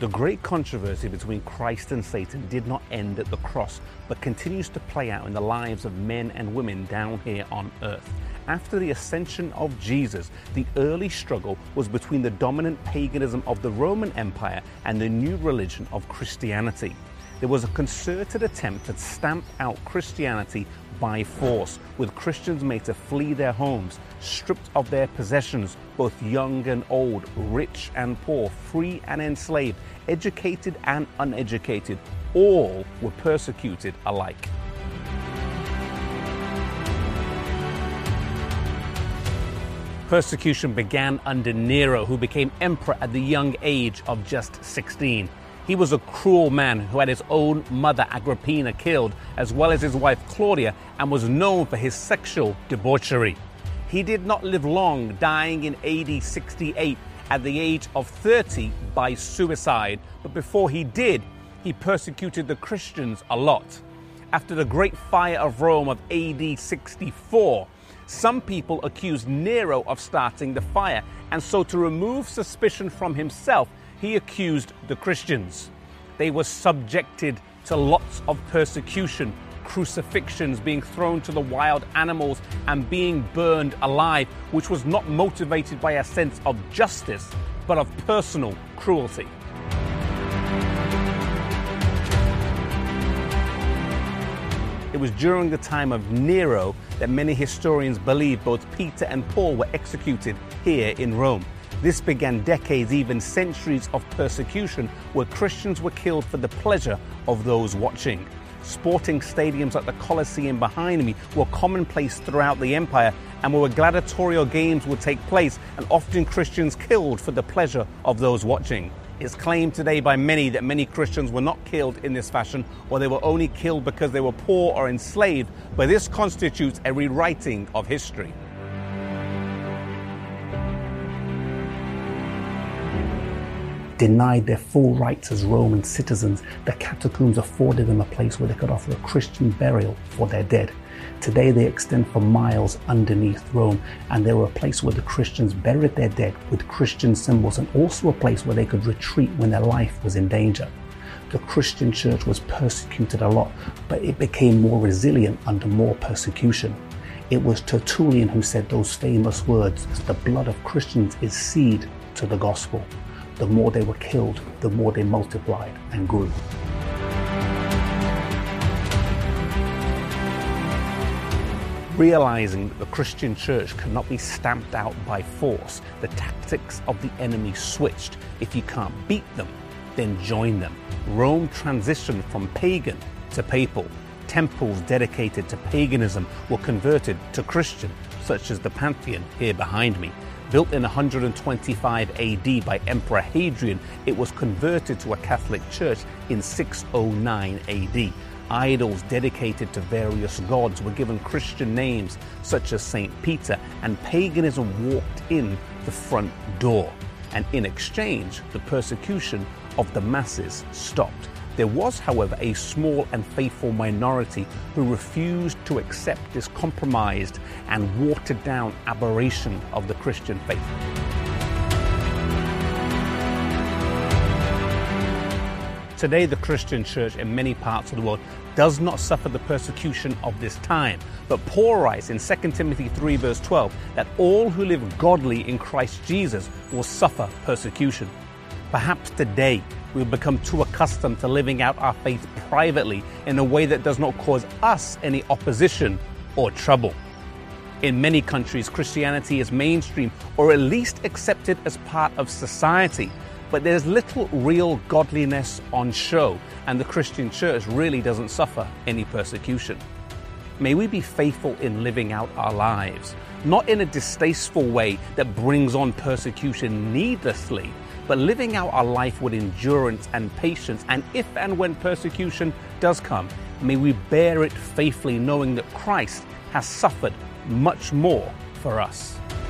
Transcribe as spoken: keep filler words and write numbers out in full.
The great controversy between Christ and Satan did not end at the cross, but continues to play out in the lives of men and women down here on earth. After the ascension of Jesus, the early struggle was between the dominant paganism of the Roman Empire and the new religion of Christianity. There was a concerted attempt to stamp out Christianity by force, with Christians made to flee their homes, stripped of their possessions, both young and old, rich and poor, free and enslaved, educated and uneducated. All were persecuted alike. Persecution began under Nero, who became emperor at the young age of just sixteen. He was a cruel man who had his own mother Agrippina killed, as well as his wife Claudia, and was known for his sexual debauchery. He did not live long, dying in A D sixty-eight at the age of thirty by suicide. But before he did, he persecuted the Christians a lot. After the Great Fire of Rome of A D sixty-four, some people accused Nero of starting the fire, and so to remove suspicion from himself, he accused the Christians. They were subjected to lots of persecution, crucifixions, being thrown to the wild animals, and being burned alive, which was not motivated by a sense of justice, but of personal cruelty. It was during the time of Nero that many historians believe both Peter and Paul were executed here in Rome. This began decades, even centuries of persecution where Christians were killed for the pleasure of those watching. Sporting stadiums like the Colosseum behind me were commonplace throughout the empire, and where gladiatorial games would take place, and often Christians killed for the pleasure of those watching. It's claimed today by many that many Christians were not killed in this fashion, or they were only killed because they were poor or enslaved, but this constitutes a rewriting of history. Denied their full rights as Roman citizens, the catacombs afforded them a place where they could offer a Christian burial for their dead. Today they extend for miles underneath Rome, and they were a place where the Christians buried their dead with Christian symbols, and also a place where they could retreat when their life was in danger. The Christian church was persecuted a lot, but it became more resilient under more persecution. It was Tertullian who said those famous words, "The blood of Christians is seed to the gospel." The more they were killed, the more they multiplied and grew. Realizing that the Christian church could not be stamped out by force, the tactics of the enemy switched. If you can't beat them, then join them. Rome transitioned from pagan to papal. Temples dedicated to paganism were converted to Christian, such as the Pantheon here behind me. Built in one hundred twenty-five A D by Emperor Hadrian, it was converted to a Catholic church in six oh nine A D. Idols dedicated to various gods were given Christian names such as Saint Peter, and paganism walked in the front door. And in exchange, the persecution of the masses stopped. There was, however, a small and faithful minority who refused to accept this compromised and watered down aberration of the Christian faith. Today, the Christian church in many parts of the world does not suffer the persecution of this time. But Paul writes in Second Timothy three verse twelve that all who live godly in Christ Jesus will suffer persecution. Perhaps today we've become too accustomed to living out our faith privately in a way that does not cause us any opposition or trouble. In many countries, Christianity is mainstream, or at least accepted as part of society. But there's little real godliness on show, and the Christian church really doesn't suffer any persecution. May we be faithful in living out our lives, not in a distasteful way that brings on persecution needlessly, but living out our life with endurance and patience. And if and when persecution does come, may we bear it faithfully, knowing that Christ has suffered much more for us.